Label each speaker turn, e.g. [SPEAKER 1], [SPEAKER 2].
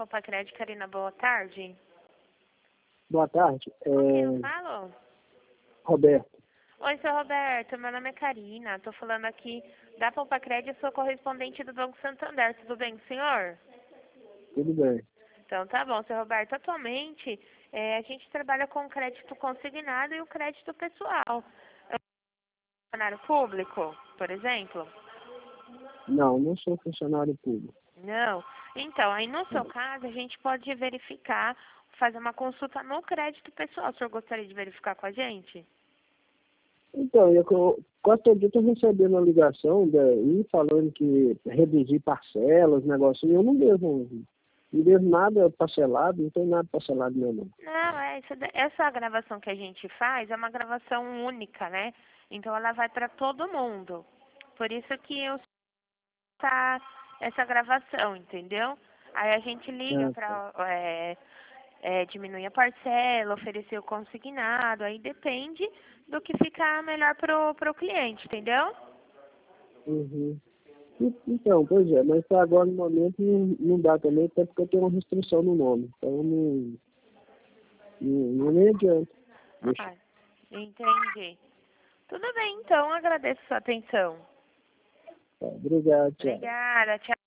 [SPEAKER 1] Poupa Crédito, Karina, boa tarde.
[SPEAKER 2] Boa tarde.
[SPEAKER 1] Com quem eu falo?
[SPEAKER 2] Roberto.
[SPEAKER 1] Oi, seu Roberto, meu nome é Karina, tô falando aqui da Poupa Crédito, sou correspondente do Banco Santander, tudo bem com o senhor?
[SPEAKER 2] Tudo bem.
[SPEAKER 1] Então tá bom, seu Roberto, atualmente a gente trabalha com crédito consignado e o crédito pessoal. É funcionário público, por exemplo?
[SPEAKER 2] Não sou funcionário público.
[SPEAKER 1] Não. Então, aí no seu caso, a gente pode verificar, fazer uma consulta no crédito pessoal. O senhor gostaria de verificar com a gente?
[SPEAKER 2] Então, quase todo dia estou recebendo uma ligação daí falando que reduzir parcelas, negócio, e eu não devo nada parcelado, não tem nada parcelado meu não.
[SPEAKER 1] Não, essa gravação que a gente faz é uma gravação única, né? Então ela vai para todo mundo. Por isso que eu tá essa gravação, entendeu? Aí a gente liga para diminuir a parcela, oferecer o consignado, aí depende do que ficar melhor pro cliente, entendeu?
[SPEAKER 2] Uhum. Então, pois é, mas para agora no momento não dá também, até porque eu tenho uma restrição no nome. Então não nem adianta. Deixa.
[SPEAKER 1] Ah, entendi. Tudo bem, então, agradeço a sua atenção.
[SPEAKER 2] Tá, obrigado, tchau.
[SPEAKER 1] Obrigada, tchau.